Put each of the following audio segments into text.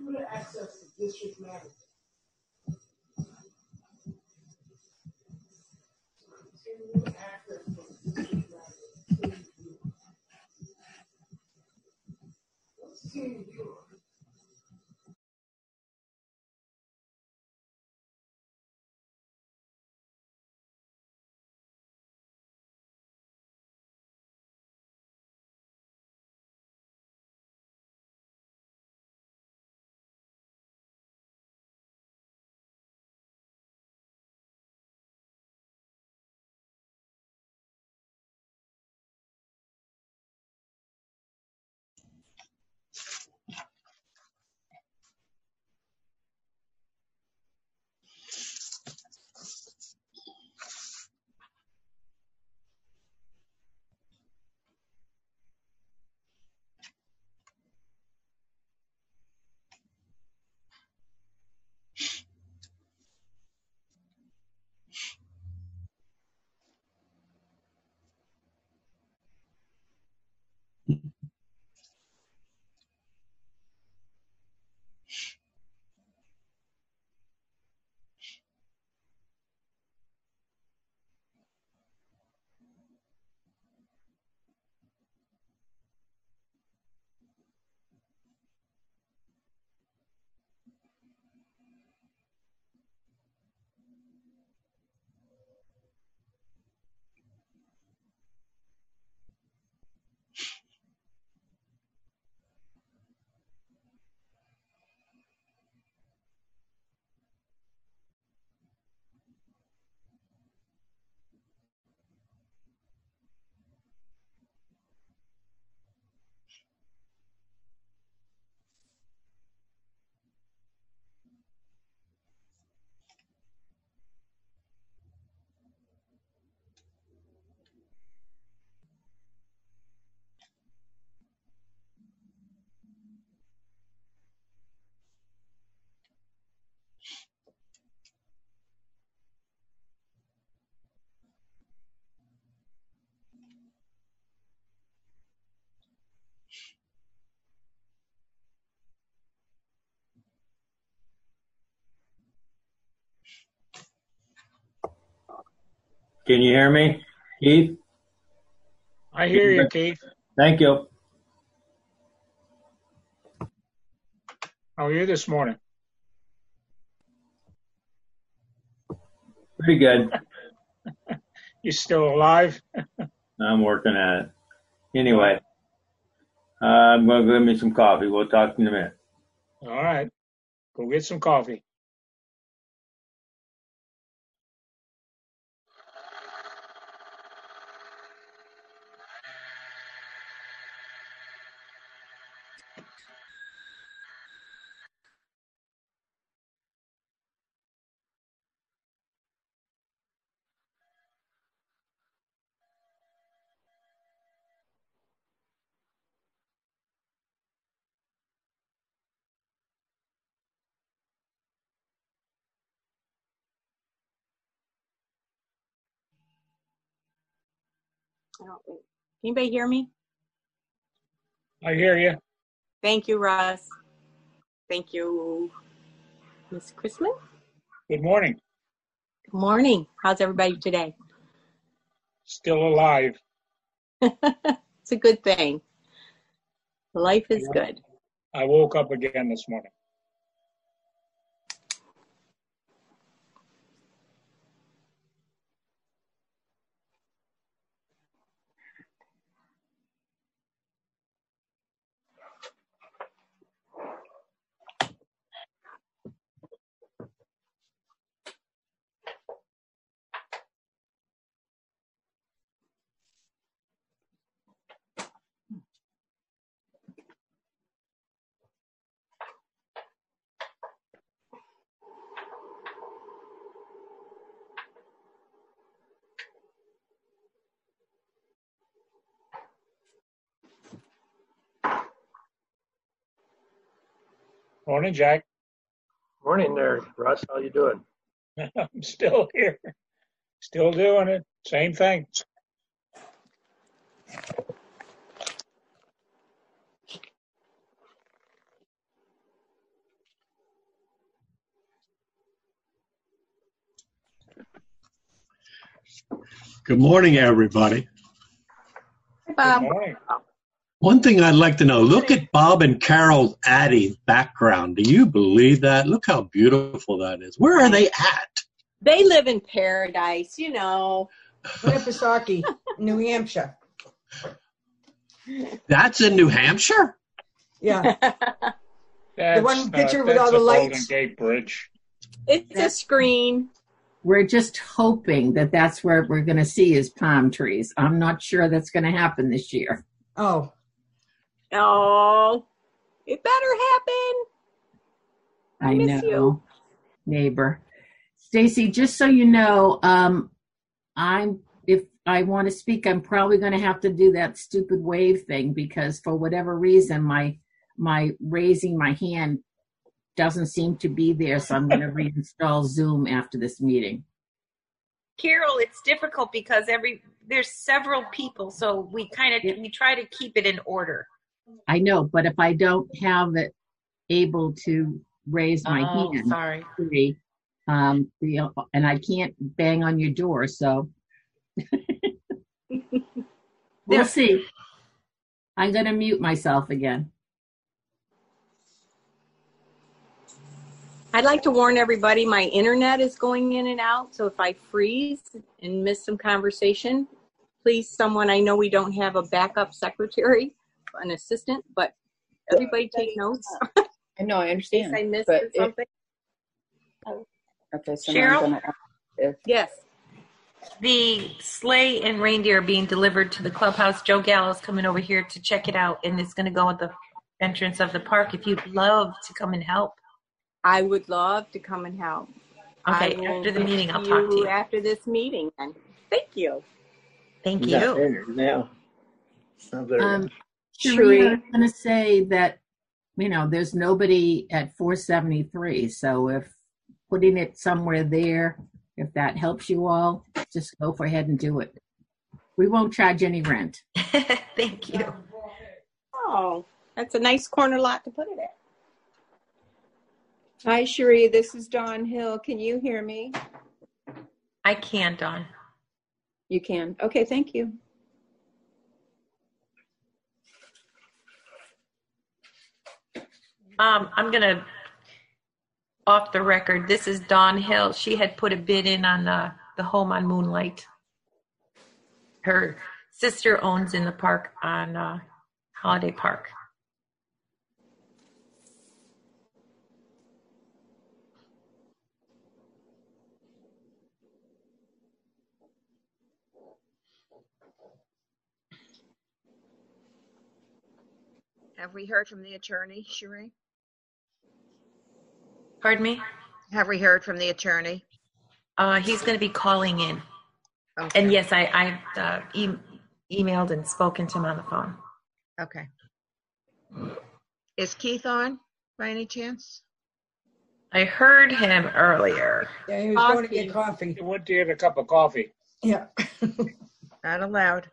Can you hear me, Keith? I hear you, Keith. Thank you. How are you this morning? Pretty good. You still alive? I'm working at it. Anyway, I'm going to give me some coffee. We'll talk in a minute. All right. Go get some coffee. Anybody hear me? I hear you. Thank you, Russ. Thank you, Miss Chrisman. Good morning. Good morning. How's everybody today? Still alive. It's a good thing. Life is good. I woke up again this morning. Morning, Jack. Morning there, Russ. How you doing? I'm still here. Still doing it. Same thing. Good morning, everybody. Hi, Bob. Good morning. One thing I'd like to know, look at Bob and Carol Addy background. Do you believe that? Look how beautiful that is. Where are they at? They live in paradise, you know. Winnipesaukee, New Hampshire. That's in New Hampshire? Yeah. That's, one picture with that's all the the lights. Golden Gate Bridge. It's a screen. We're just hoping that that's where we're going to see is palm trees. I'm not sure that's going to happen this year. Oh, Oh, it better happen. I miss know, you. neighbor. Stacy, just so you know, if I want to speak, I'm probably going to have to do that stupid wave thing because for whatever reason, my raising my hand doesn't seem to be there. So I'm going to reinstall Zoom after this meeting. Carol, it's difficult because there's several people, so we try to keep it in order. I know, but if I don't have it able to raise my hand, Sorry. and I can't bang on your door, so we'll see. I'm going to mute myself again. I'd like to warn everybody my internet is going in and out, so if I freeze and miss some conversation, please, someone, I know we don't have a backup secretary, an assistant, but everybody take notes. I know, I In case understand. I missed but something. Okay, so Cheryl? now I'm gonna ask if Yes. The sleigh and reindeer are being delivered to the clubhouse. Joe Gallo's coming over here to check it out, and it's going to go at the entrance of the park. If you'd love to come and help. I would love to come and help. Okay, I will after the get meeting, I'll talk to you. after this meeting. And thank you. Thank Yeah, you. there now. Oh, there you go. Sheree, I was going to say that, there's nobody at 473. So if putting it somewhere there, if that helps you all, just go for ahead and do it. We won't charge any rent. Thank you. Oh, that's a nice corner lot to put it at. Hi, Sheree. This is Dawn Hill. Can you hear me? I can, Dawn. You can. Okay, thank you. I'm going to, off the record, this is Dawn Hill. She had put a bid in on the home on Moonlight. Her sister owns in the park on Holiday Park. Have we heard from the attorney, Sheree? Pardon me? Have we heard from the attorney? He's going to be calling in. Okay. And yes, I emailed and spoken to him on the phone. Okay. Is Keith on by any chance? I heard him earlier. yeah, he was going to get coffee. He went to get a cup of coffee. Yeah. Not allowed.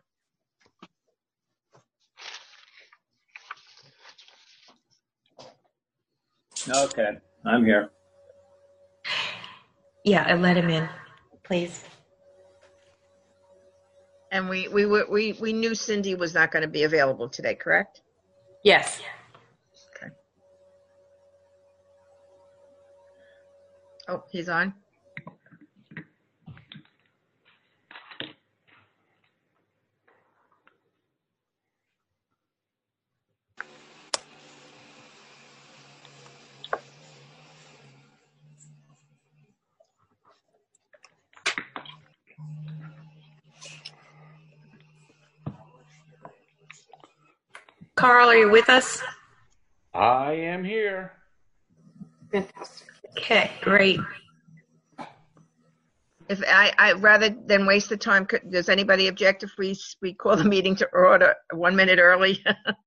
Okay, I'm here. Yeah, I let him in, please. And we knew Cindy was not going to be available today, correct? Yes. Okay. Oh, he's on. Carl, are you with us? I am here. Fantastic. Okay, great. If I rather than waste the time, does anybody object if we call the meeting to order 1 minute early?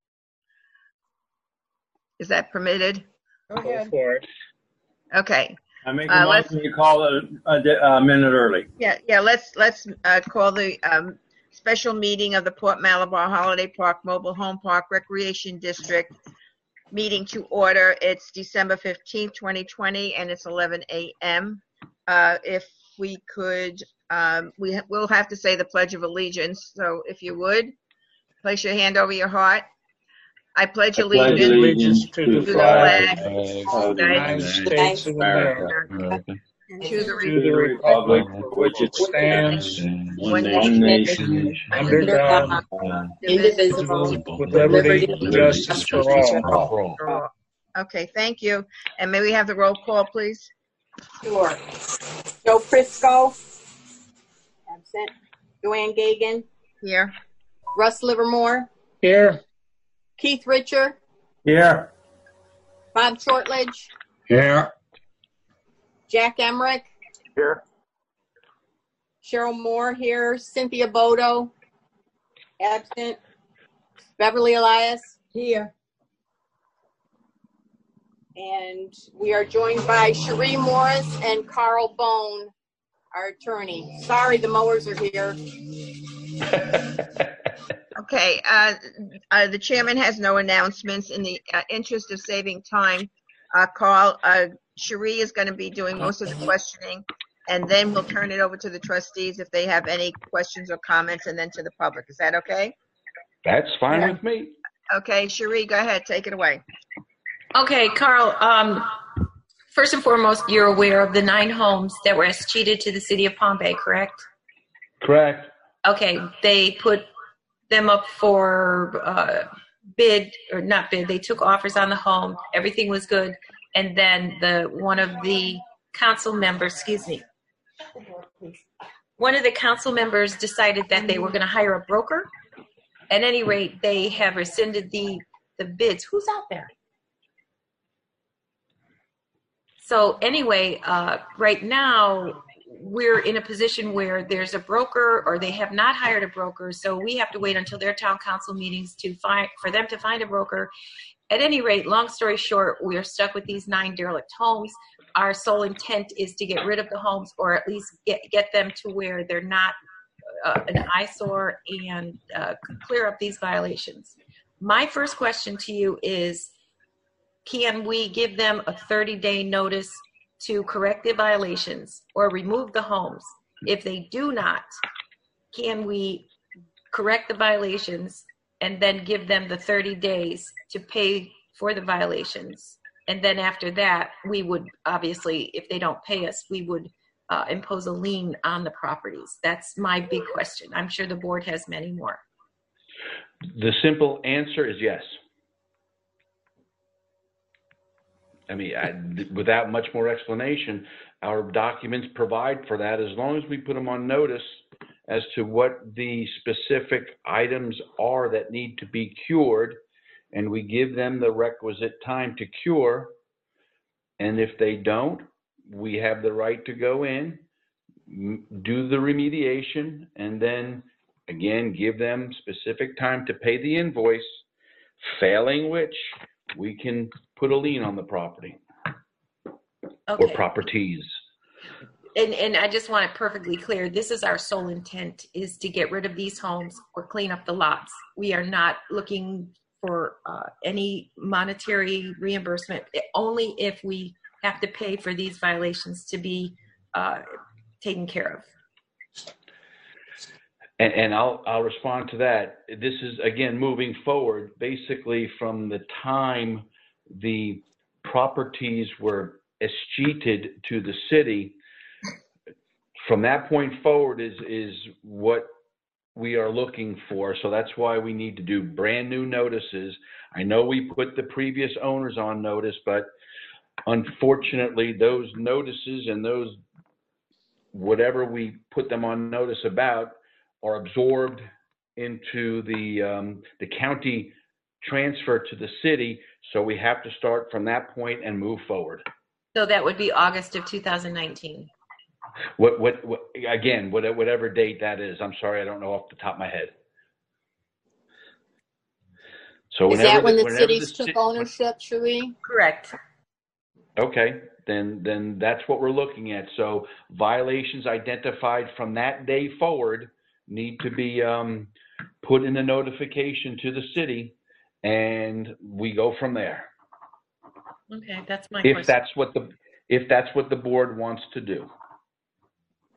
Is that permitted? Go Go ahead. for it. Okay. I make a motion to call it a minute early. Yeah. Let's call the special meeting of the Port Malabar Holiday Park Mobile Home Park Recreation District meeting to order. It's December 15th, 2020, and it's 11 a.m. If we could, we'll have to say the Pledge of Allegiance. So if you would, place your hand over your heart. I pledge pledge allegiance allegiance to to the the flag flag of of the the United States of America, America, to the to the republic for which it stands, one one nation, nation, under God, indivisible, with liberty and liberty, justice for all. for all. Okay, thank you. And may we have the roll call, please? Sure. Joe Prisco. Absent. Joanne Gagan. Here. Russ Livermore. Here. Keith Richer. Here. Bob Shortledge. Here. Jack Emmerich. Here. Cheryl Moore here. Cynthia Bodo. Absent. Beverly Elias. Here. And we are joined by Cherie Morris and Carl Bone, our attorney. Sorry, the mowers are here. Okay, the chairman has no announcements. In the interest of saving time, Carl, Cherie is going to be doing most of the questioning, and then we'll turn it over to the trustees if they have any questions or comments, and then to the public. Is that okay? That's fine with me. Okay, Cherie, go ahead. Take it away. Okay, Carl, first and foremost, you're aware of the 9 homes that were escheated to the city of Palm Bay, correct? Correct. Okay, they put them up for bid, or not bid, they took offers on the home, everything was good, and then one of the council members decided that they were going to hire a broker. At any rate, they have rescinded the bids. Who's out there? So anyway, right now we're in a position where there's a broker, or they have not hired a broker, so we have to wait until their town council meetings for them to find a broker. At any rate, long story short, we're stuck with these 9 derelict homes. Our sole intent is to get rid of the homes, or at least get them to where they're not an eyesore, and clear up these violations. My first question to you is, can we give them a 30-day notice to correct the violations or remove the homes? If they do not, can we correct the violations and then give them the 30 days to pay for the violations? And then after that, we would obviously, if they don't pay us, we would impose a lien on the properties. That's my big question. I'm sure the board has many more. The simple answer is yes. I mean, without much more explanation, our documents provide for that, as long as we put them on notice as to what the specific items are that need to be cured, and we give them the requisite time to cure. And if they don't, we have the right to go in, do the remediation, and then again give them specific time to pay the invoice, failing which we can put a lien on the property. Okay. Or properties. And I just want it perfectly clear, this is our sole intent, is to get rid of these homes or clean up the lots. We are not looking for any monetary reimbursement, only if we have to pay for these violations to be taken care of. And I'll respond to that. This is, again, moving forward, basically from the time the properties were escheated to the city. From that point forward is what we are looking for. So that's why we need to do brand new notices. I know we put the previous owners on notice, but unfortunately those notices and those, whatever we put them on notice about, are absorbed into the county transfer to the city. So we have to start from that point and move forward. So that would be August of 2019. Again, whatever date that is. I'm sorry, I don't know off the top of my head. So is that when the cities took ownership, Cherie? Correct. Okay, then that's what we're looking at. So violations identified from that day forward need to be put in a notification to the city, and we go from there. Okay, that's my question. If that's what the board wants to do.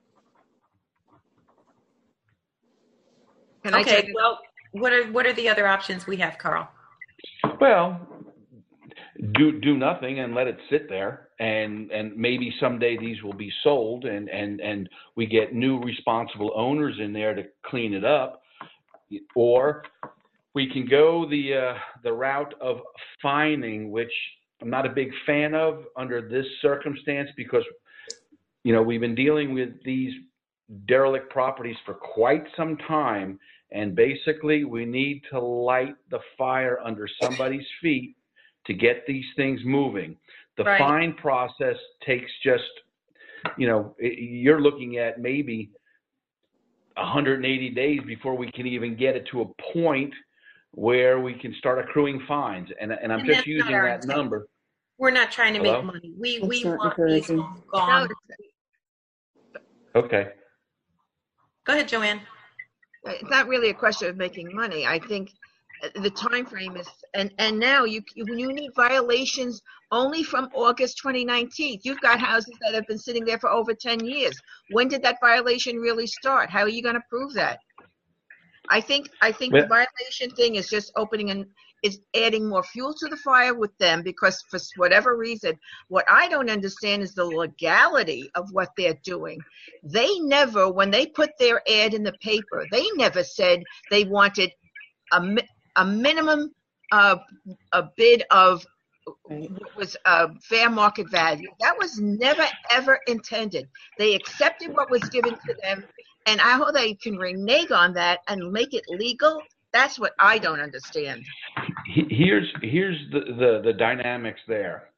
Can I Okay, take it? well, what are the other options we have, Carl? Well, do nothing and let it sit there, and maybe someday these will be sold, and we get new responsible owners in there to clean it up, or we can go the route of fining, which I'm not a big fan of under this circumstance, because we've been dealing with these derelict properties for quite some time, and basically we need to light the fire under somebody's feet to get these things moving. The Right. fine process takes just, you're looking at maybe 180 days before we can even get it to a point where we can start accruing fines. And I'm And just that's using not our that intent. number. We're not trying to Hello? make money. We It's not want these encouraging. homes gone. Okay. Go ahead, Joanne. It's not really a question of making money. I think the time frame is, and now you need violations only from August 2019. You've got houses that have been sitting there for over 10 years. When did that violation really start? How are you going to prove that? I think the violation thing is just is adding more fuel to the fire with them, because for whatever reason, what I don't understand is the legality of what they're doing. They never, when they put their ad in the paper, they never said they wanted a minimum a bid of what was fair market value. That was never, ever intended. They accepted what was given to them, and I hope they can renege on that and make it legal. That's what I don't understand. Here's the dynamics there.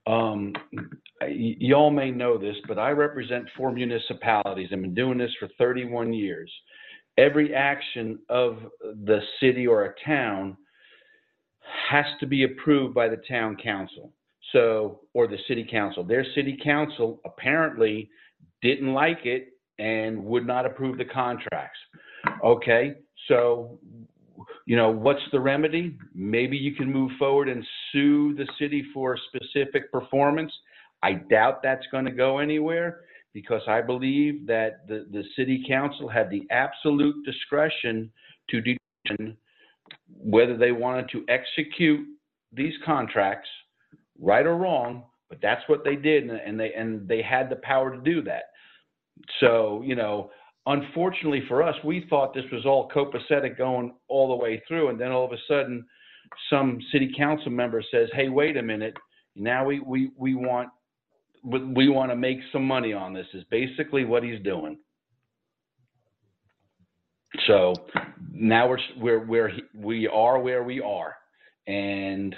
Y'all may know this, but I represent 4 municipalities. I've been doing this for 31 years. Every action of the city or a town has to be approved by the town council, or the city council. Their city council apparently didn't like it and would not approve the contracts. Okay, so what's the remedy? Maybe you can move forward and sue the city for specific performance. I doubt that's going to go anywhere, because I believe that the city council had the absolute discretion to determine whether they wanted to execute these contracts, right or wrong, but that's what they did, and they had the power to do that. So, unfortunately for us, we thought this was all copacetic going all the way through, and then all of a sudden some city council member says, hey, wait a minute, now we want to make some money on this, is basically what he's doing. So now we are where we are, and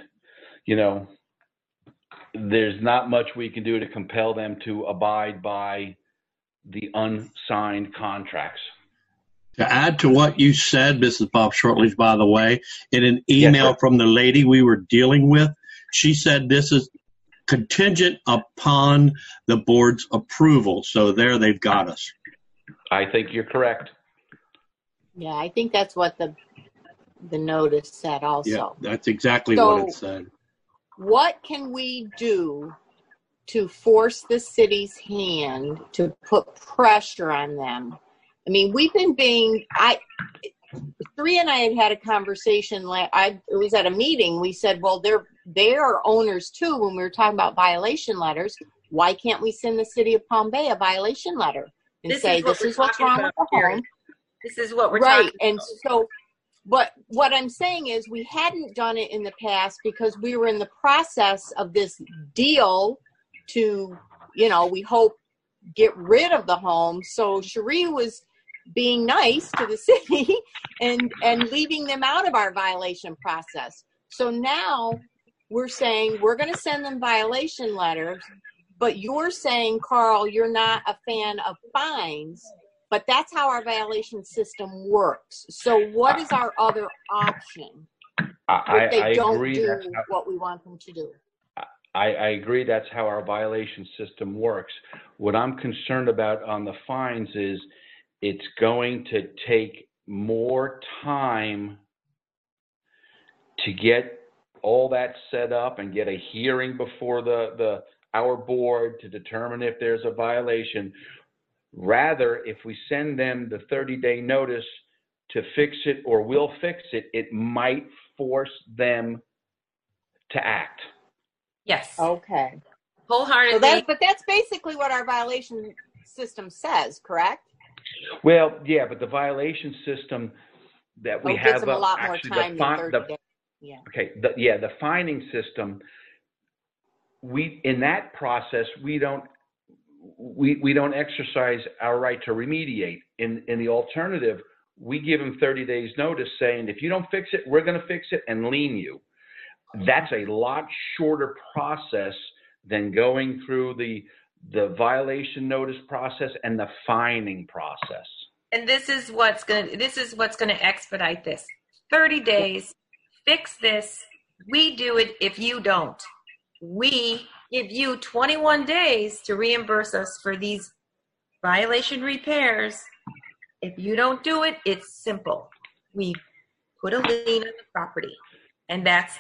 there's not much we can do to compel them to abide by the unsigned contracts. To add to what you said, Mrs. Bob Shortledge, by the way, in an email from the lady we were dealing with, she said this is contingent upon the board's approval. So there they've got us. I think you're correct. Yeah, I think that's what the notice said also. Yeah, that's exactly what it said. What can we do to force the city's hand to put pressure on them? I mean, we've been Sri and I had a conversation. It was at a meeting. We said, well, they are owners too. When we were talking about violation letters, why can't we send the city of Palm Bay a violation letter and say this is what's wrong with the home? This is what we're talking about. And so, but what I'm saying is we hadn't done it in the past because we were in the process of this deal to, we hope get rid of the home. So Cherie was being nice to the city and leaving them out of our violation process. So now we're saying we're going to send them violation letters, but you're saying, Carl, you're not a fan of fines, but that's how our violation system works. So what is our other option if they don't do what we want them to do? I agree that's how our violation system works. What I'm concerned about on the fines is it's going to take more time to get all that set up and get a hearing before our board to determine if there's a violation. Rather, if we send them the 30-day notice to fix it or will fix it, it might force them to act. Yes. Okay. Wholeheartedly. But that's basically what our violation system says, correct? Well, yeah, but the violation system that we have gives them a lot more actually time than 30 days. Yeah. Okay. The fining system. In that process we don't exercise our right to remediate. In the alternative, we give them 30 days notice saying, if you don't fix it, we're going to fix it and lien you. That's a lot shorter process than going through the violation notice process and the fining process. And this is what's going to expedite this. 30 days, fix this. We do it if you don't. We give you 21 days to reimburse us for these violation repairs. If you don't do it, it's simple. We put a lien on the property. And that's,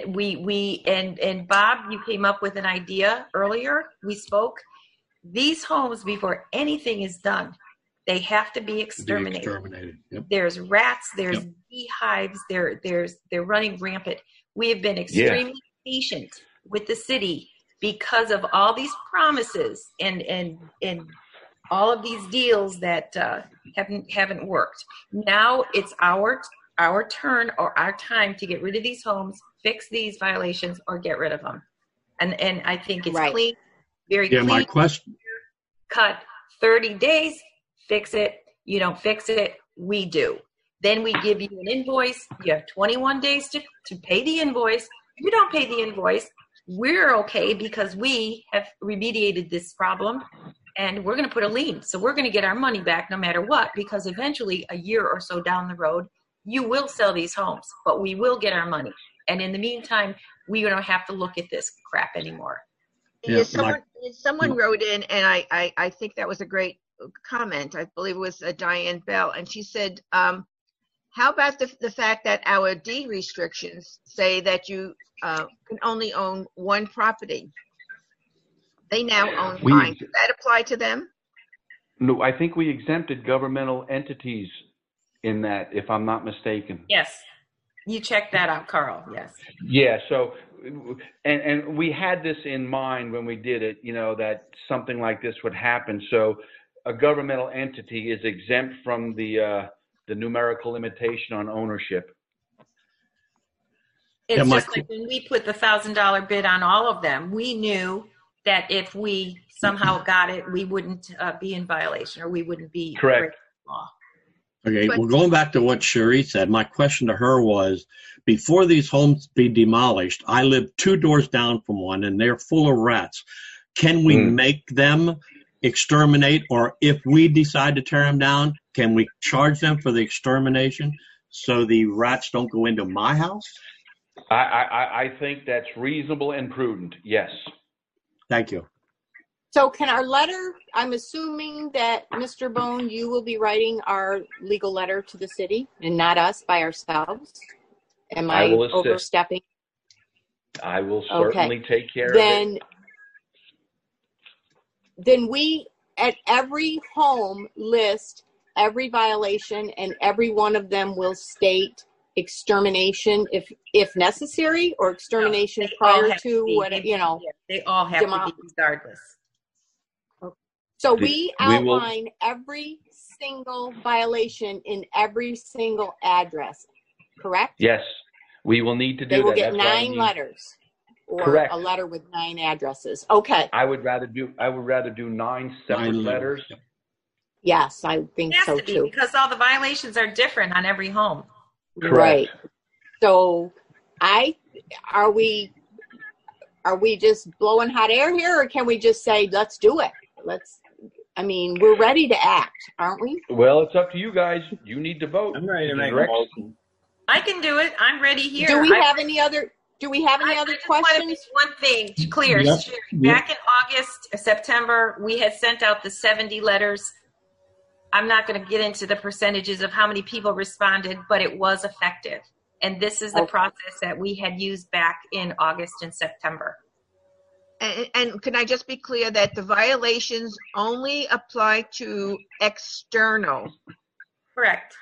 and Bob, you came up with an idea earlier. We spoke. These homes, before anything is done, they have to be exterminated. Yep. There's rats, there's beehives, they're running rampant. We have been extremely patient with the city because of all these promises and all of these deals that haven't worked. Now it's our turn or our time to get rid of these homes, fix these violations, or get rid of them. And I think it's clean, very clean. My question. Cut 30 days, fix it. You don't fix it, we do. Then we give you an invoice. You have 21 days to pay the invoice. If you don't pay the invoice, we're okay because we have remediated this problem and we're going to put a lien. So we're going to get our money back no matter what, because eventually a year or so down the road, you will sell these homes, but we will get our money. And in the meantime, we don't have to look at this crap anymore. Yeah, someone wrote in, and I think that was a great comment. I believe it was Diane Bell, and she said, how about the fact that our deed restrictions say that you can only own one property? They now own 5. Does that apply to them? No, I think we exempted governmental entities in that, if I'm not mistaken. Yes. You checked that out, Carl. Yes. Yeah. So, and we had this in mind when we did it, that something like this would happen. So a governmental entity is exempt from the numerical limitation on ownership. It's just like when we put the $1,000 bid on all of them, we knew that if we somehow got it, we wouldn't be in violation, or we wouldn't be breaking the law. Okay, well, going back to what Cherie said, my question to her was, before these homes be demolished, I live 2 doors down from one, and they're full of rats. Can we make them exterminate, or if we decide to tear them down, can we charge them for the extermination so the rats don't go into my house? I think that's reasonable and prudent, yes. Thank you. So can our letter, I'm assuming that, Mr. Bone, you will be writing our legal letter to the city and not us by ourselves? Am I overstepping? I will certainly take care of it. Then we, at every home, list every violation, and every one of them will state extermination if necessary, or extermination prior to what, They all have to be regardless. So we outline every single violation in every single address, correct? Yes, we will need to do that. They will get 9 letters, or a letter with 9 addresses. Okay. I would rather do 9 separate letters. Yes, I think so too. Because all the violations are different on every home. Correct. Right. So, are we just blowing hot air here, or can we just say, let's do it? We're ready to act, aren't we? Well, it's up to you guys. You need to vote. I'm ready to make a motion. I can do it. I'm ready here. Do we have any other questions? One thing clear. Yep. Back in August or September, we had sent out the 70 letters. I'm not going to get into the percentages of how many people responded, but it was effective. And this is the process that we had used back in August and September. And can I just be clear that the violations only apply to external? Correct.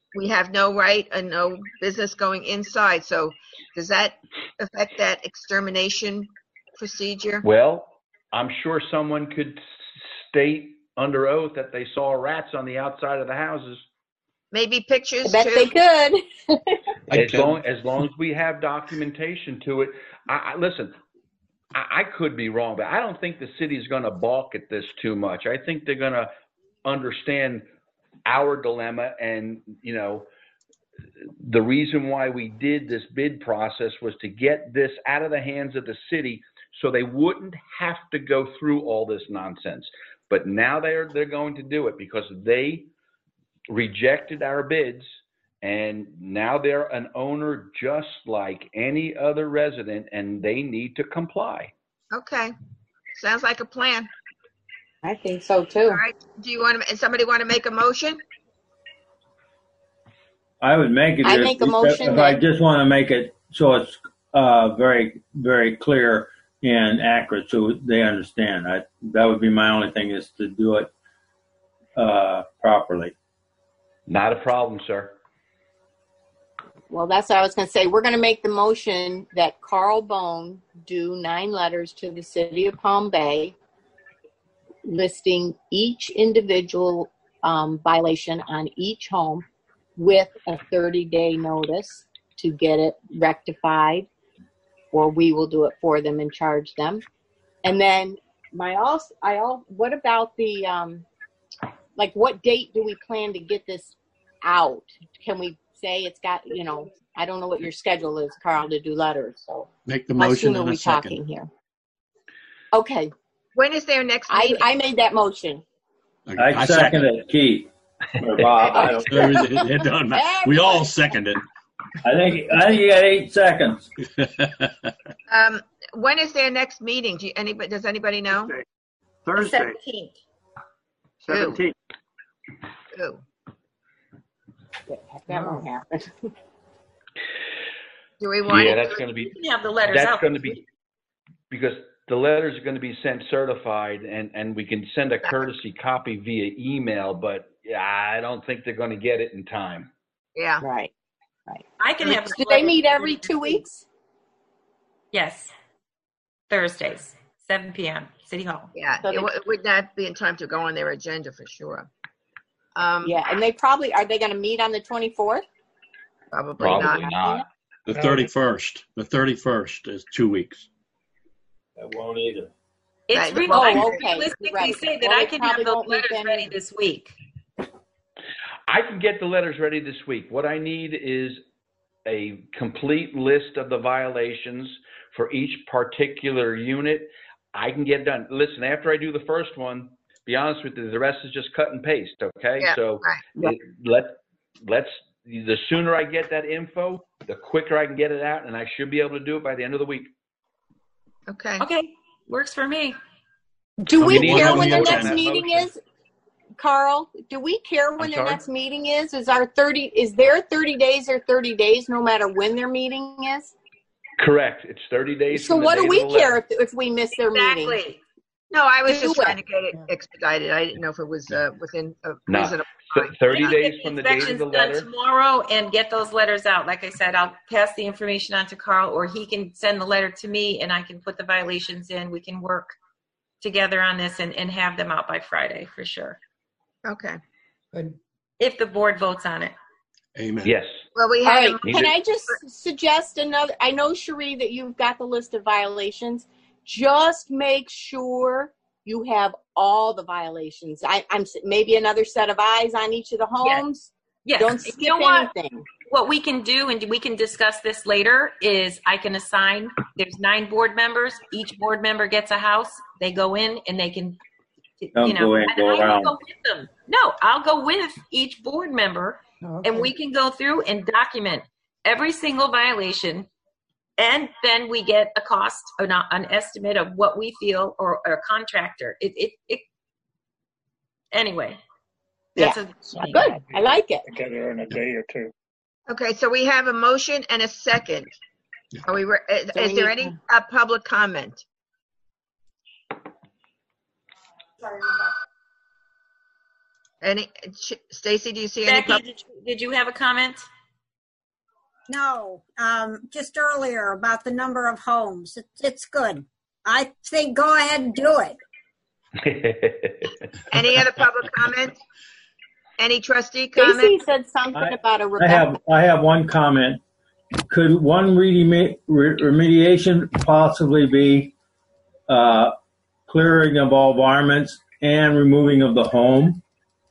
we have no right and no business going inside. So does that affect that extermination procedure? Well, I'm sure someone could state under oath that they saw rats on the outside of the houses. Maybe pictures I bet too? they could. As long as we have documentation to it. Listen, I could be wrong, but I don't think the city is going to balk at this too much. I think they're going to understand our dilemma, and the reason why we did this bid process was to get this out of the hands of the city so they wouldn't have to go through all this nonsense. But now they're going to do it because they rejected our bids, and now they're an owner just like any other resident, and they need to comply. Okay. Sounds like a plan. I think so too. All right. Somebody want to make a motion? I would make it. I make a motion If I just want to make it so it's very, very clear and accurate so they understand. That would be my only thing, is to do it properly. Not a problem, sir. Well, that's what I was going to say. We're going to make the motion that Carl Bone do 9 letters to the city of Palm Bay listing each individual violation on each home with a 30-day notice to get it rectified, or we will do it for them and charge them. And then what about the, what date do we plan to get this out? Can we say it's got, I don't know what your schedule is, Carl, to do letters. So make the motion how soon are in we a second. talking here? Okay. When is their next meeting? I made that motion. I second it, Keith. Or Bob, I don't care. It doesn't matter. We all second it. I think you got 8 seconds. When is their next meeting? Does anybody know? Thursday. 17th. Ooh. That won't happen. Do we want? Yeah, that's going to be. You can have the letters That's out. going to be because the letters are going to be sent certified, and we can send a courtesy copy via email. But I don't think they're going to get it in time. Yeah. Right. I can have. Do they meet every 2 weeks? Yes. Thursdays, 7 p.m. City Hall. Yeah. So It would not be in time to go on their agenda for sure. Yeah, and are they going to meet on the 24th? Probably not. The 31st. The 31st is 2 weeks. That won't either. It's Right. really, Oh, I can okay. realistically Right. say that Well, I they can have probably those won't meet letters then ready either. this week. I can get the letters ready this week. What I need is a complete list of the violations for each particular unit. I can get it done. Listen, after I do the first one, be honest with you, the rest is just cut and paste. Okay, Yeah, so right. let's. The sooner I get that info, the quicker I can get it out, and I should be able to do it by the end of the week. Okay. Okay, works for me. Do we You need care to when their vote on next that meeting motion. is? Carl, do we care when I'm their sorry? next meeting is? Is there 30 days or 30 days no matter when their meeting is? Correct. It's 30 days. So from the what do date we of the care letter. if we miss their meeting? Exactly. No, I was Do just it. trying to get it expedited. I didn't know if it was within a No. reasonable So time. 30 I'll days get from the date of inspections the done letter. tomorrow and get those letters out. Like I said, I'll pass the information on to Carl, or he can send the letter to me and I can put the violations in. We can work together on this and have them out by Friday for sure. Okay. Good. If the board votes on it. Amen. Yes. Well, we All had right, Need can it. I just suggest another? I know, Cherie, that you've got the list of violations. Just make sure you have all the violations. I'm maybe another set of eyes on each of the homes. Yes. Don't skip You know what? anything. What we can do, and we can discuss this later, is I can assign, there's 9 board members. Each board member gets a house. They go in and they can, Don't go in, and go I will around. go with them. No, I'll go with each board member Okay. and we can go through and document every single violation. And then we get a cost, an estimate of what we feel, or a contractor. Anyway. Yeah. That's Good. I like it. Together in a day or two. Okay, so we have a motion and a second. Are we? Is there any public comment? Stacy, do you see any? Becky, did you have a comment? No, just earlier about the number of homes. It's good. I think go ahead and do it. Any other public comment? Any trustee comment? Stacy said something about a Rebecca. I have one comment. Could one remediation possibly be clearing of all varmints and removing of the home?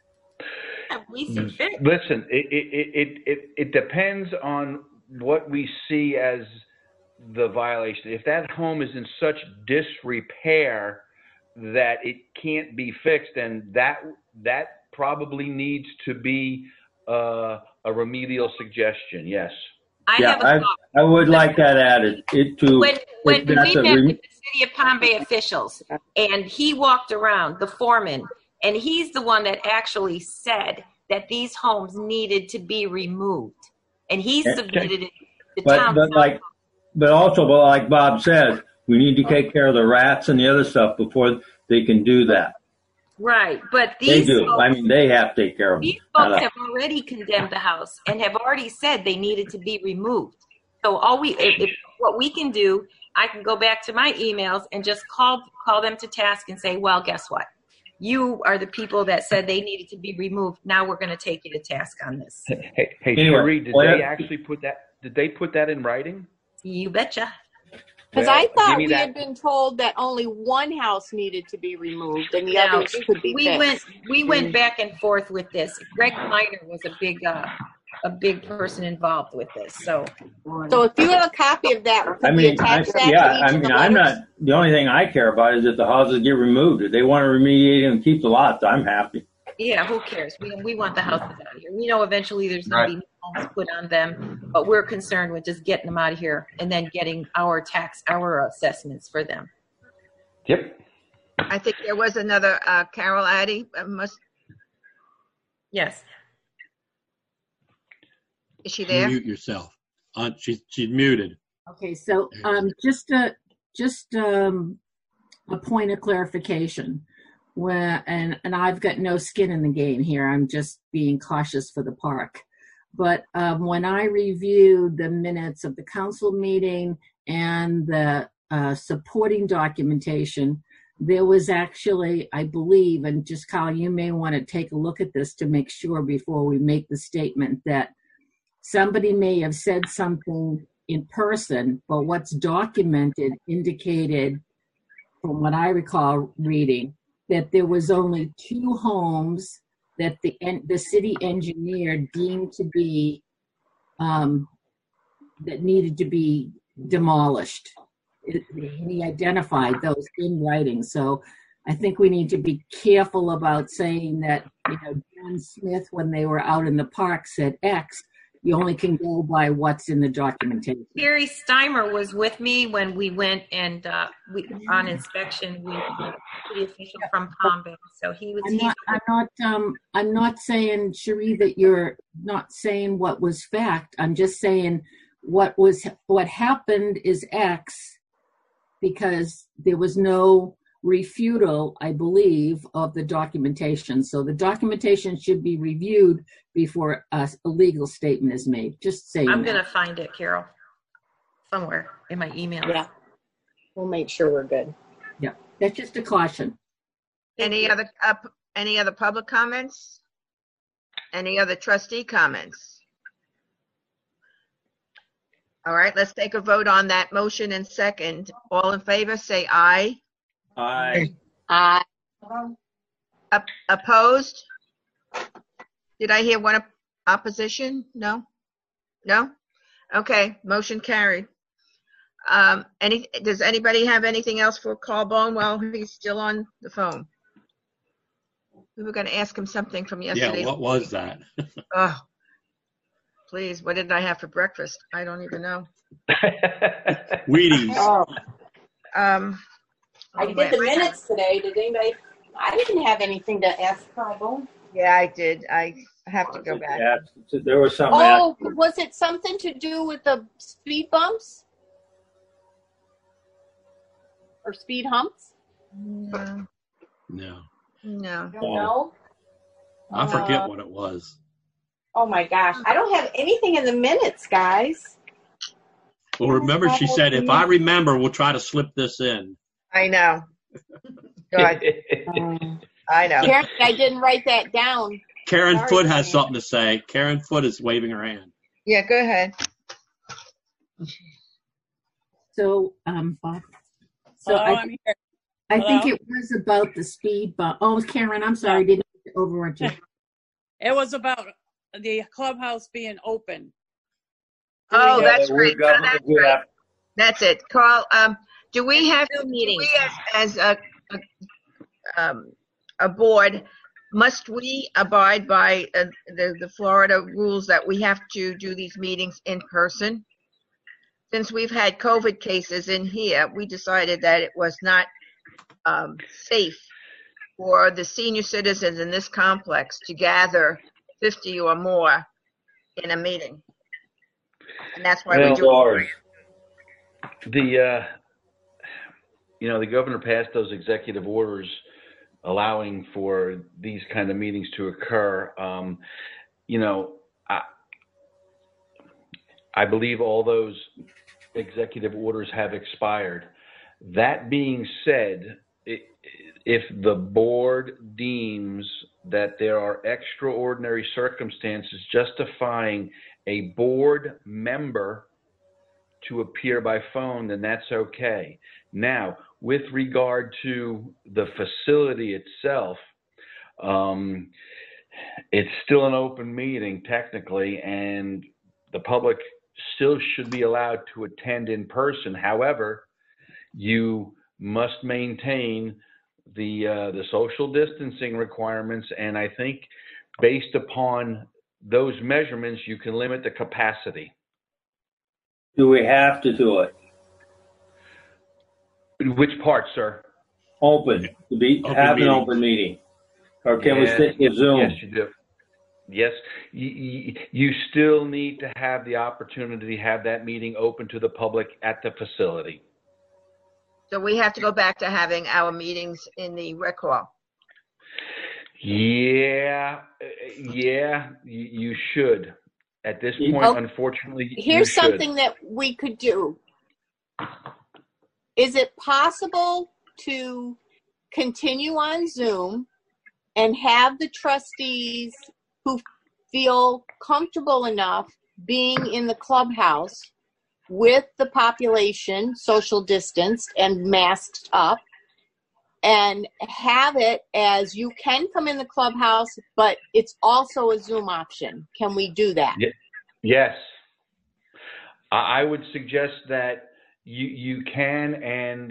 Listen, it depends on what we see as the violation. If that home is in such disrepair that it can't be fixed, then that probably needs to be a remedial suggestion. Yes. I would like that added. When we met with the City of Palm Bay officials, and he walked around, the foreman, and he's the one that actually said that these homes needed to be removed, and he submitted it to town. But also, like Bob said, we need to take care of the rats and the other stuff before they can do that. Right, but They these do. folks, They have to take care of them. these folks have already condemned the house and have already said they needed to be removed. So what we can do, I can go back to my emails and just call them to task and say, well, guess what? You are the people that said they needed to be removed. Now we're going to take you to task on this. Hey, Anyway, Cherie, did they actually put that? Did they put that in writing? You betcha. Because Well, I thought give me we that. had been told that only one house needed to be removed and the others could be fixed. We went back and forth with this. Greg Miner was a big person involved with this. So if you have a copy of that, could we attach that to each of the I'm letters? not. The only thing I care about is that the houses get removed. If they want to remediate and keep the lots, I'm happy. yeah, who cares? We want the houses out of here. We know eventually there's going to be homes put on them, but we're concerned with just getting them out of here and then getting our assessments for them. Yep. I think there was another Carol Addy. Yes. Is she there? Mute yourself. She's muted. Okay, so just a point of clarification. And I've got no skin in the game here. I'm just being cautious for the park. But when I reviewed the minutes of the council meeting and the supporting documentation, there was actually, I believe, and just Kyle, you may want to take a look at this to make sure before we make the statement that somebody may have said something in person, but what's documented indicated, from what I recall reading, that there was only 2 homes that the city engineer deemed to be that needed to be demolished. He identified those in writing. So I think we need to be careful about saying that, John Smith, when they were out in the park, said X. You only can go by what's in the documentation. Gary Steimer was with me when we went and on inspection with the official from Palm Bay. So he was. I'm not saying, Cherie, that you're not saying what was fact. I'm just saying what happened is X, because there was no refutal, I believe, of the documentation. So the documentation should be reviewed before a legal statement is made. Just saying. I'm going to find it, Carol, somewhere in my email. Yeah. We'll make sure we're good. Yeah, that's just a caution. Any other public comments? Any other trustee comments? All right, let's take a vote on that motion in second. All in favor, say aye. Aye. Aye. Opposed? Did I hear one opposition? No? No? Okay, motion carried. Does anybody have anything else for Carbone while he's still on the phone? We were going to ask him something from yesterday. Yeah, what was that? Oh, please, what did I have for breakfast? I don't even know. Wheaties. Oh. I wait, did the minutes today. Did anybody? I didn't have anything to ask Carbone. Yeah, I did. I have to go back. Yeah, there was something. Oh, was it something to do with the speed bumps? Or speed humps? No. No. No. No. I forget what it was. Oh my gosh. I don't have anything in the minutes, guys. Well, remember, she said, if I remember, we'll try to slip this in. I know. Good. I know. Apparently, I didn't write that down. Karen Sorry, Foote has Diane. something to say. Karen Foote is waving her hand. Yeah, go ahead. So, Bob. So Hello, I I'm here. I think Hello? it was about the speed bump. Oh, Karen, I'm sorry, I didn't mean to overrun you. It was about the clubhouse being open. Oh, Yeah, that's we've right. got- That's we right. have- That's it. Carl, do we have Zoom do meetings. we as a board, must we abide by the Florida rules that we have to do these meetings in person? Since we've had COVID cases in here, we decided that it was not safe for the senior citizens in this complex to gather 50 or more in a meeting. And that's why we do it. The governor passed those executive orders allowing for these kind of meetings to occur. I believe all those executive orders have expired. That being said, if the board deems that there are extraordinary circumstances justifying a board member to appear by phone, then that's okay. Now, with regard to the facility itself, it's still an open meeting technically, and the public still should be allowed to attend in person. However, you must maintain the social distancing requirements, and I think based upon those measurements, you can limit the capacity. Do we have to do it? Which part, sir? Open. Have an open meeting. Or can we sit in Zoom? Yes, you do. Yes. You still need to have the opportunity to have that meeting open to the public at the facility. So we have to go back to having our meetings in the rec hall. Yeah, you should. At this point, Oh, unfortunately, Here's you should. something that we could do. Is it possible to continue on Zoom and have the trustees who feel comfortable enough being in the clubhouse with the population, social distanced and masked up, and have it as you can come in the clubhouse, but it's also a Zoom option? Can we do that? Yes. I would suggest that you can, and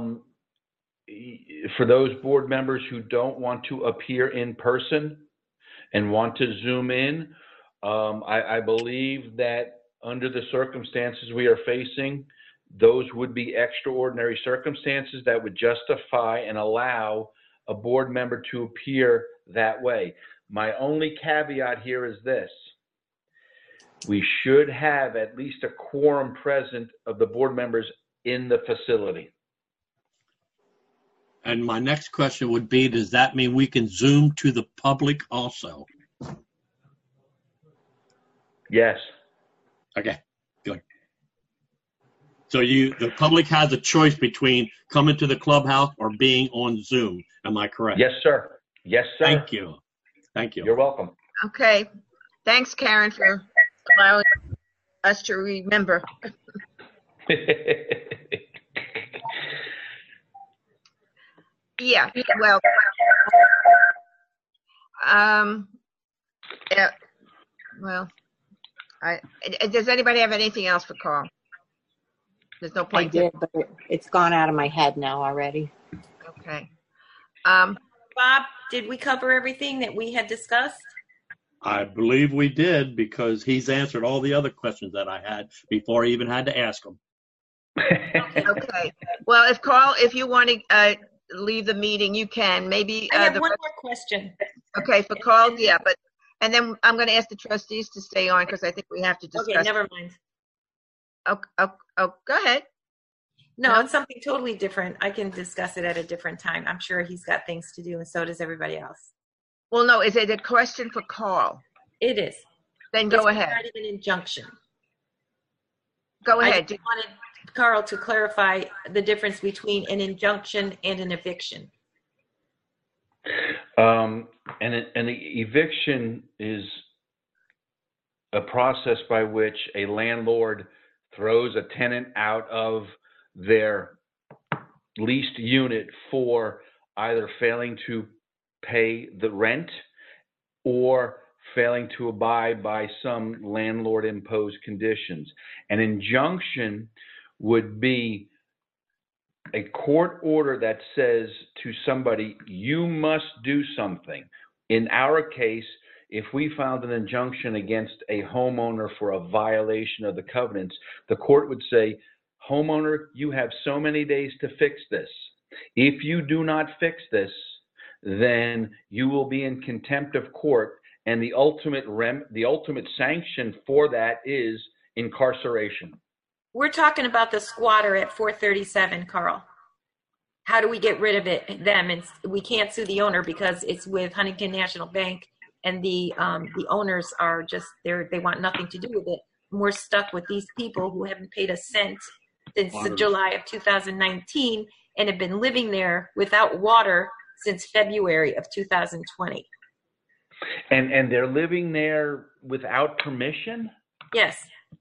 for those board members who don't want to appear in person and want to Zoom in, I believe that under the circumstances we are facing, those would be extraordinary circumstances that would justify and allow a board member to appear that way. My only caveat here is this. We should have at least a quorum present of the board members in the facility. And my next question would be, does that mean we can Zoom to the public also? Yes. Okay, good. So the public has a choice between coming to the clubhouse or being on Zoom. Am I correct? Yes, sir. Yes, sir. Thank you. Thank you. You're welcome. Okay. Thanks, Karen, for allowing us to remember. Yeah, well, yeah, well, does anybody have anything else for Carl? There's no I point. did, but it's gone out of my head now already. Okay. Bob, did we cover everything that we had discussed? I believe we did, because he's answered all the other questions that I had before I even had to ask them. Okay. Well, if you want to leave the meeting, you can. Maybe I have one more question. Okay, for Carl, yeah, and then I'm going to ask the trustees to stay on because I think we have to discuss. Okay, never mind. Oh, go ahead. No, it's something totally different. I can discuss it at a different time. I'm sure he's got things to do, and so does everybody else. Well, no, is it a question for Carl? It is. Then go It's ahead. regarding an injunction. Go I ahead. just wanted Carl to clarify the difference between an injunction and an eviction. And an eviction is a process by which a landlord throws a tenant out of their leased unit for either failing to pay the rent or failing to abide by some landlord-imposed conditions. An injunction would be a court order that says to somebody, you must do something. In our case, if we found an injunction against a homeowner for a violation of the covenants, the court would say, homeowner, you have so many days to fix this. If you do not fix this, then you will be in contempt of court, and the ultimate sanction for that is incarceration. We're talking about the squatter at 437, Carl. How do we get rid of them? And we can't sue the owner because it's with Huntington National Bank, and the owners are just they want nothing to do with it. And we're stuck with these people who haven't paid a cent since July of 2019 and have been living there without water since February of 2020. And they're living there without permission? Yes.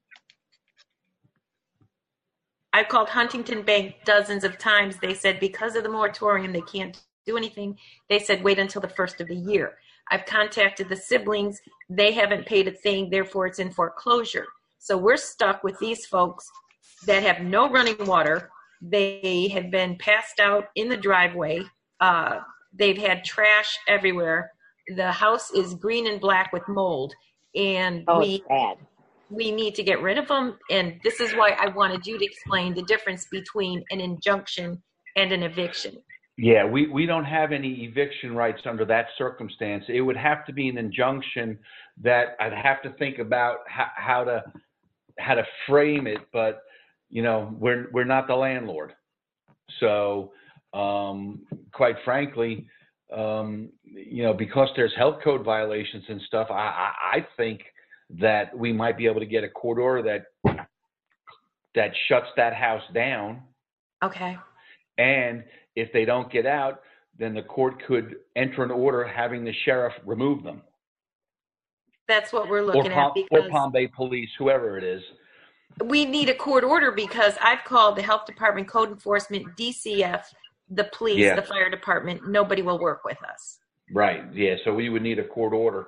I've called Huntington Bank dozens of times. They said because of the moratorium, they can't do anything. They said wait until the first of the year. I've contacted the siblings. They haven't paid a thing. Therefore, it's in foreclosure. So we're stuck with these folks that have no running water. They have been passed out in the driveway. They've had trash everywhere. The house is green and black with mold. And we need to get rid of them. And this is why I wanted you to explain the difference between an injunction and an eviction. Yeah, we don't have any eviction rights under that circumstance. It would have to be an injunction that I'd have to think about how to frame it, but you know, we're not the landlord. So quite frankly, you know, because there's health code violations and stuff, I think that we might be able to get a court order that shuts that house down. Okay. And if they don't get out, then the court could enter an order having the sheriff remove them. That's what we're looking at. Or Palm Bay Police, whoever it is. We need a court order because I've called the health department, code enforcement, DCF, the police, the fire department. Nobody will work with us. Right. Yeah. So we would need a court order.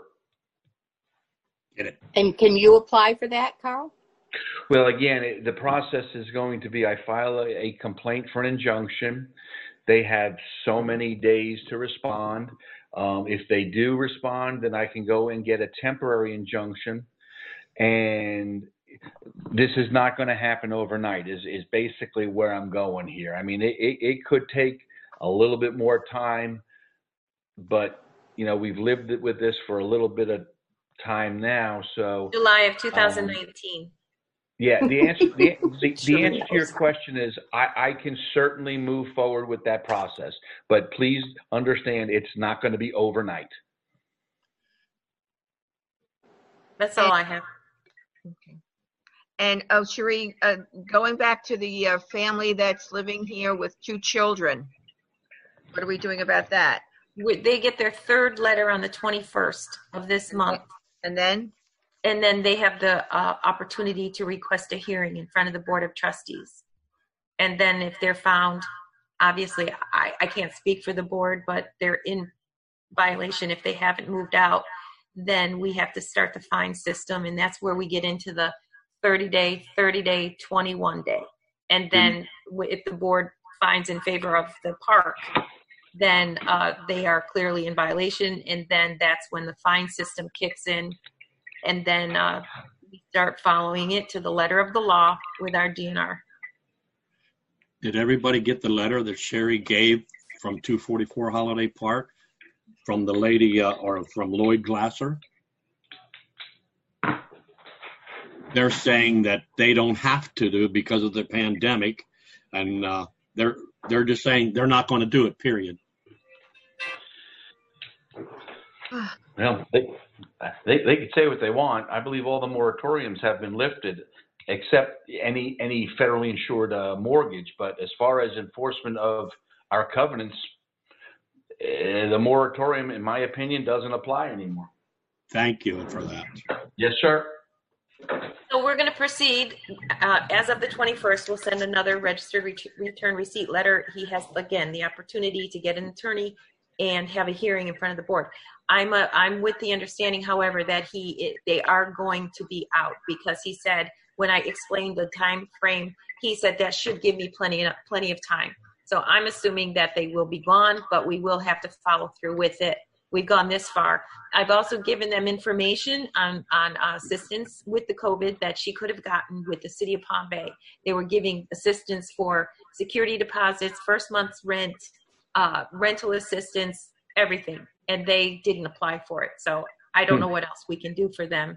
And can you apply for that, Carl? Well, again, the process is going to be I file a complaint for an injunction. They have so many days to respond. If they do respond, then I can go and get a temporary injunction. And this is not going to happen overnight is basically where I'm going here. I mean, it could take a little bit more time, but, you know, we've lived with this for a little bit of time now. So July of 2019. Yeah, the answer to your question is I can certainly move forward with that process, but please understand it's not going to be overnight. That's all I have. Okay. And Cherie, going back to the family that's living here with 2 children, what are we doing about that? They get their third letter on the 21st of this month. And then? And then they have the opportunity to request a hearing in front of the Board of Trustees. And then if they're found, obviously I can't speak for the board, but they're in violation if they haven't moved out, then we have to start the fine system. And that's where we get into the 30-day, 30-day, 21-day. And then if the board finds in favor of the park, then they are clearly in violation. And then that's when the fine system kicks in. And then we start following it to the letter of the law with our DNR. Did everybody get the letter that Sherry gave from 244 Holiday Park from the lady or from Lloyd Glasser? They're saying that they don't have to do it because of the pandemic, and they're just saying they're not going to do it, period. Well, they could say what they want. I believe all the moratoriums have been lifted, except any federally insured mortgage. But as far as enforcement of our covenants, the moratorium, in my opinion, doesn't apply anymore. Thank you for that. Yes, sir. So we're going to proceed. As of the 21st, we'll send another registered return receipt letter. He has, again, the opportunity to get an attorney and have a hearing in front of the board. I'm with the understanding, however, that they are going to be out, because he said, when I explained the time frame, he said that should give me plenty of time. So I'm assuming that they will be gone, but we will have to follow through with it. We've gone this far. I've also given them information on assistance with the COVID that she could have gotten with the city of Palm Bay. They were giving assistance for security deposits, first month's rent, rental assistance, everything. And they didn't apply for it. So I don't know what else we can do for them.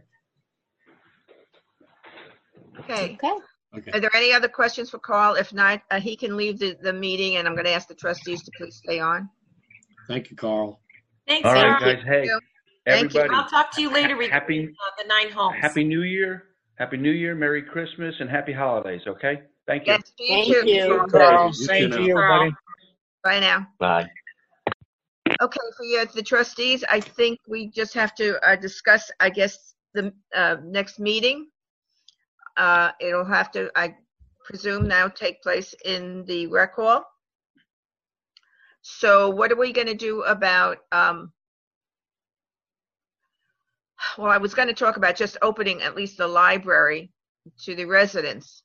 Okay. Are there any other questions for Carl? If not, he can leave the meeting, and I'm going to ask the trustees to please stay on. Thank you, Carl. Thanks, All right, Carl. guys. Hey, Thank you. everybody. I'll talk to you later regarding the 9 homes. Happy New Year. Happy New Year. Merry Christmas and happy holidays. Okay. Thank you. Yes, to you Thank too. you. Carl, You same too to now. you, buddy. Bye now. Bye. Okay, for the trustees, I think we just have to discuss, I guess, the next meeting. It'll have to, I presume, now take place in the rec hall. So what are we going to do about, well, I was going to talk about just opening at least the library to the residents.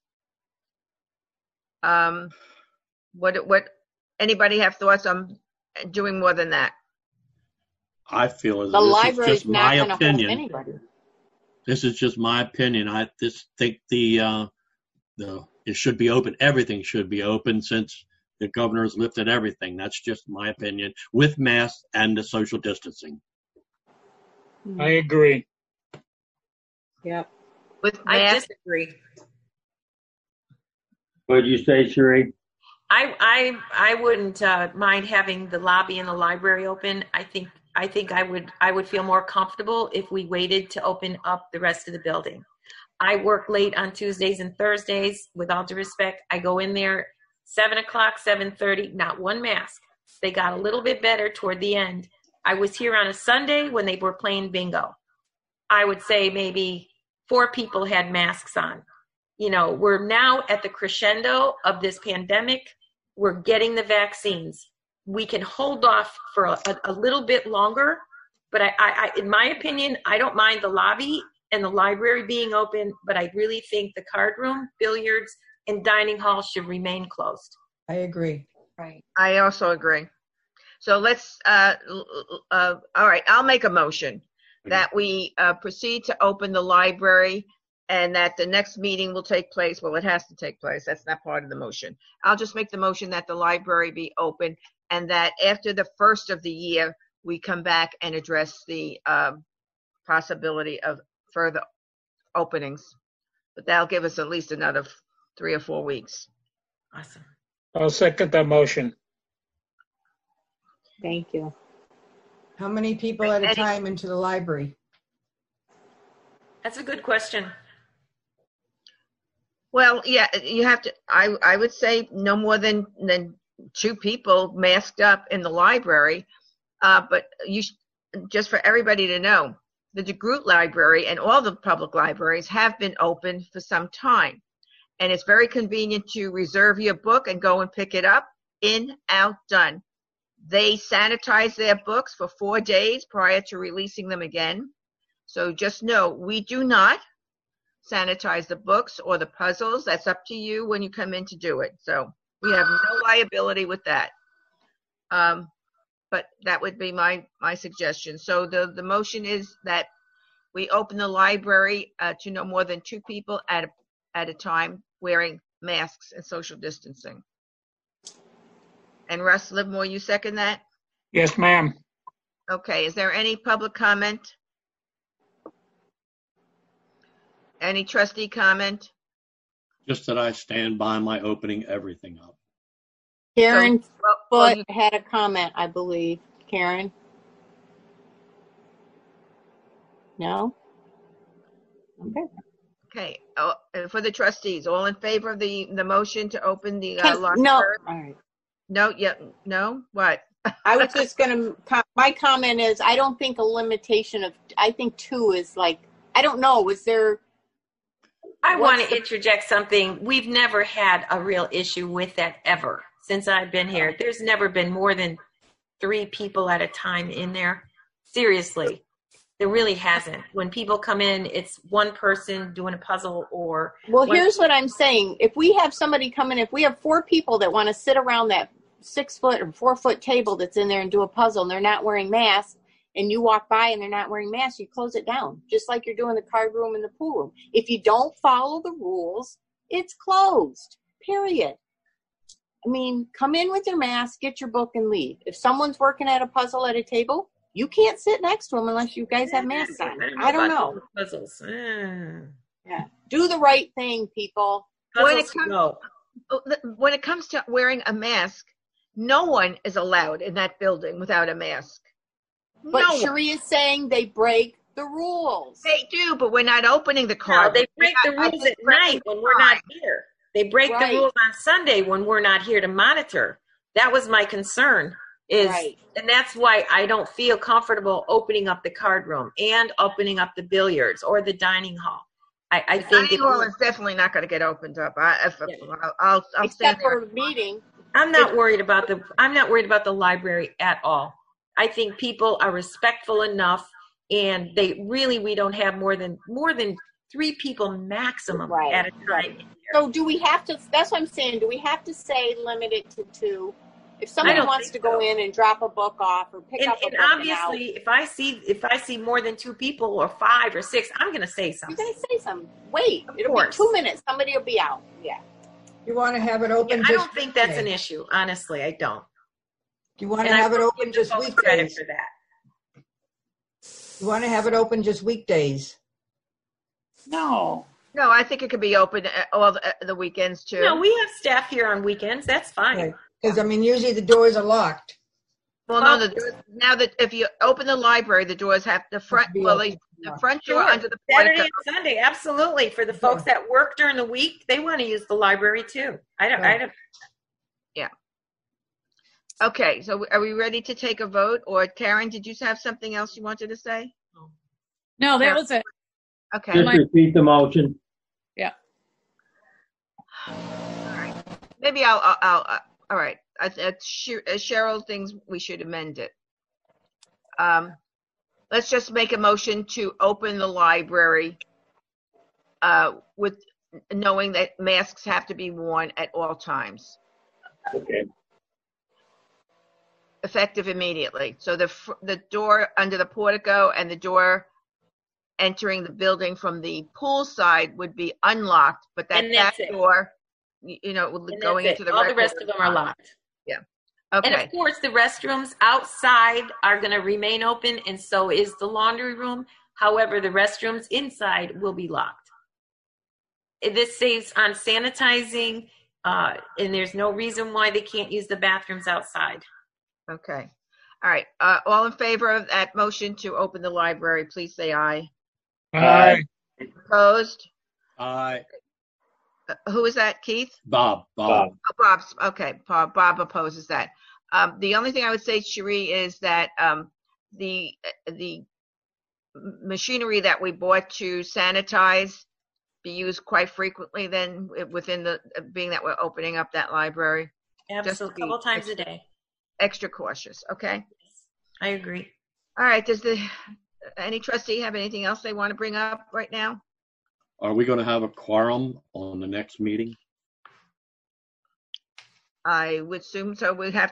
What, anybody have thoughts on doing more than that? I feel as The this is library's just not my going to hold opinion. anybody. This is just my opinion. I just think it should be open. Everything should be open since the governor has lifted everything. That's just my opinion, with masks and the social distancing. I agree. Yep. With I masks? disagree. What did you say, Sheree? I wouldn't mind having the lobby and the library open. I think I would feel more comfortable if we waited to open up the rest of the building. I work late on Tuesdays and Thursdays. With all due respect, I go in there 7 o'clock, 7:30, not one mask. They got a little bit better toward the end. I was here on a Sunday when they were playing bingo. I would say maybe 4 people had masks on. You know, we're now at the crescendo of this pandemic. We're getting the vaccines. We can hold off for a little bit longer, but I, in my opinion, I don't mind the lobby and the library being open, but I really think the card room, billiards, and dining hall should remain closed. I agree. Right. I also agree. So let's, all right, I'll make a motion that we proceed to open the library and that the next meeting will take place. Well, it has to take place. That's not part of the motion. I'll just make the motion that the library be open and that after the first of the year, we come back and address the possibility of further openings. But that'll give us at least another 3 or 4 weeks. Awesome. I'll second that motion. Thank you. How many people at a time into the library? That's a good question. Well, yeah, you have to, I would say no more than 2 people masked up in the library. But just for everybody to know, the DeGroot Library and all the public libraries have been open for some time. And it's very convenient to reserve your book and go and pick it up. In, out, done. They sanitize their books for 4 days prior to releasing them again. So just know, we do not sanitize the books or the puzzles. That's up to you when you come in to do it. So we have no liability with that. But that would be my suggestion. So the motion is that we open the library to no more than 2 people at a time wearing masks and social distancing. And Russ Livermore, you second that? Yes, ma'am. Okay, is there any public comment? Any trustee comment? Just that I stand by my opening everything up. Karen well, had a comment, I believe. Karen? No? Okay. Okay, for the trustees, all in favor of the motion to open the library? No. All right. No, yeah, no, what? I was just going to, my comment is, I don't think a limitation of, I think 2 is like, I don't know, was there? I want to interject something. We've never had a real issue with that ever since I've been here. There's never been more than 3 people at a time in there. Seriously. There really hasn't. When people come in, it's one person doing a puzzle or... Well, here's what I'm saying. If we have somebody come in, if we have 4 people that want to sit around that 6-foot or 4-foot table that's in there and do a puzzle and they're not wearing masks, and you walk by and they're not wearing masks, you close it down, just like you're doing the card room and the pool room. If you don't follow the rules, it's closed, period. I mean, come in with your mask, get your book, and leave. If someone's working at a puzzle at a table, you can't sit next to them unless you guys have masks on. I don't know. Puzzles. Yeah. Do the right thing, people. When it comes to wearing a mask, no one is allowed in that building without a mask. But Cherie is saying they break the rules. They do, but we're not opening the card. No, they break the rules at night when we're not here. They break the rules on Sunday when we're not here to monitor. That was my concern. And that's why I don't feel comfortable opening up the card room and opening up the billiards or the dining hall. I think dining hall is definitely not going to get opened up. I'll except for a meeting. I'm not worried about the library at all. I think people are respectful enough, and we don't have more than 3 people maximum at a time. So do we have to? That's what I'm saying. Do we have to say limit it to 2? If somebody wants to go in and drop a book off or pick up a book, and obviously, if I see more than 2 people or 5 or 6, I'm going to say something. You're going to say something. Wait, it'll be 2 minutes. Somebody will be out. Yeah. You want to have it open? I don't think that's an issue. Honestly, I don't. You want to have it open just weekdays? Credit for that. You want to have it open just weekdays? No, I think it could be open all the weekends too. No, we have staff here on weekends. That's fine. Because I mean, usually the doors are locked. Well, no, now that if you open the library, the doors have the front. The front door under the Saturday and Sunday, absolutely. For the folks that work during the week, they want to use the library too. I don't. Yeah. Okay, so are we ready to take a vote? Or Karen, did you have something else you wanted to say? No, that was it. Okay. Just repeat the motion. Yeah. All right. Maybe I'll all right. Cheryl thinks we should amend it. Let's just make a motion to open the library with knowing that masks have to be worn at all times. Okay. Effective immediately. So the door under the portico and the door entering the building from the pool side would be unlocked, but that back door, going into the all the rest of them are locked. Yeah. Okay. And of course, the restrooms outside are going to remain open, and so is the laundry room. However, the restrooms inside will be locked. This saves on sanitizing, and there's no reason why they can't use the bathrooms outside. Okay. All right. All in favor of that motion to open the library, please say aye. Aye. Opposed? Aye. Who is that, Keith? Bob. Oh, Bob's okay. Bob opposes that. The only thing I would say, Cherie, is that the machinery that we bought to sanitize be used quite frequently. Then within being that we're opening up that library, absolutely, a couple times a day. Extra cautious. Okay. I agree. All right. Does any trustee have anything else they want to bring up right now? Are we going to have a quorum on the next meeting? I would assume so. We'll have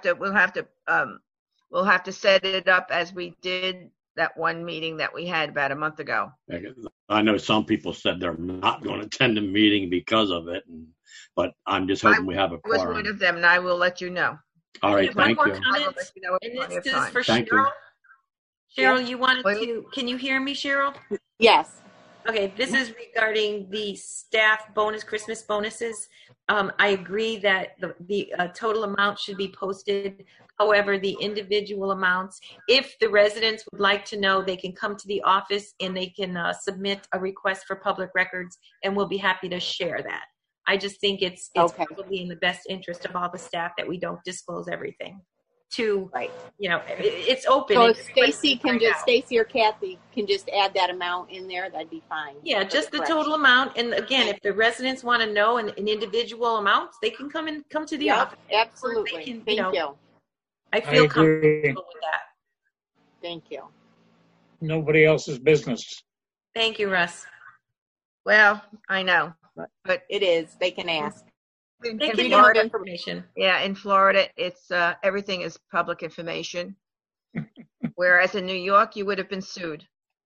to set it up as we did that one meeting that we had about a month ago. I know some people said they're not going to attend the meeting because of it, but I'm just hoping we have a quorum. I was one of them, and I will let you know. All right, thank you. And this is for Cheryl. Cheryl, you wanted to? Can you hear me, Cheryl? Yes. Okay, this is regarding the staff bonus, Christmas bonuses. I agree that the total amount should be posted. However, the individual amounts, if the residents would like to know, they can come to the office and they can submit a request for public records, and we'll be happy to share that. I just think it's Okay. probably in the best interest of all the staff that we don't disclose everything. Right. It's open. So It's if Stacy can right just, now. Stacy or Kathy can just add that amount in there, that'd be fine. Yeah, just the total amount. And again, if the residents want to know an individual amounts, they can come to the Yep, office. absolutely. Can, Thank you. I feel agree. comfortable with that. Thank you. Nobody else's business. Thank you, Russ. Well, I know, but It is. They can ask. They in can Freedom know of Florida, information. yeah, in Florida, it's everything is public information. Whereas in New York, you would have been sued.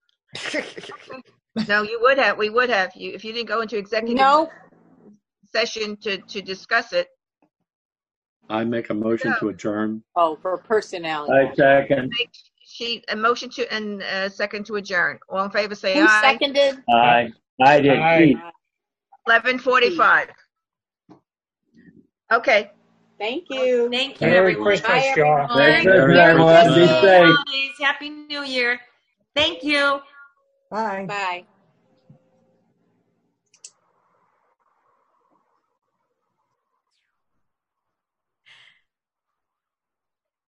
No, you would have. We would have. If you didn't go into executive No. session to discuss it. I make a motion to adjourn. Oh, for personnel. I second. A motion to and second to adjourn. All in favor, say Who aye. seconded? I did. Aye. Keith. 11:45. Okay. Thank you. Thank you, Merry everyone. Christmas, Bye, y'all. everyone. Merry Christmas, Merry everyone. Be Christmas, safe. holidays. Happy New Year. Thank you. Bye. Bye.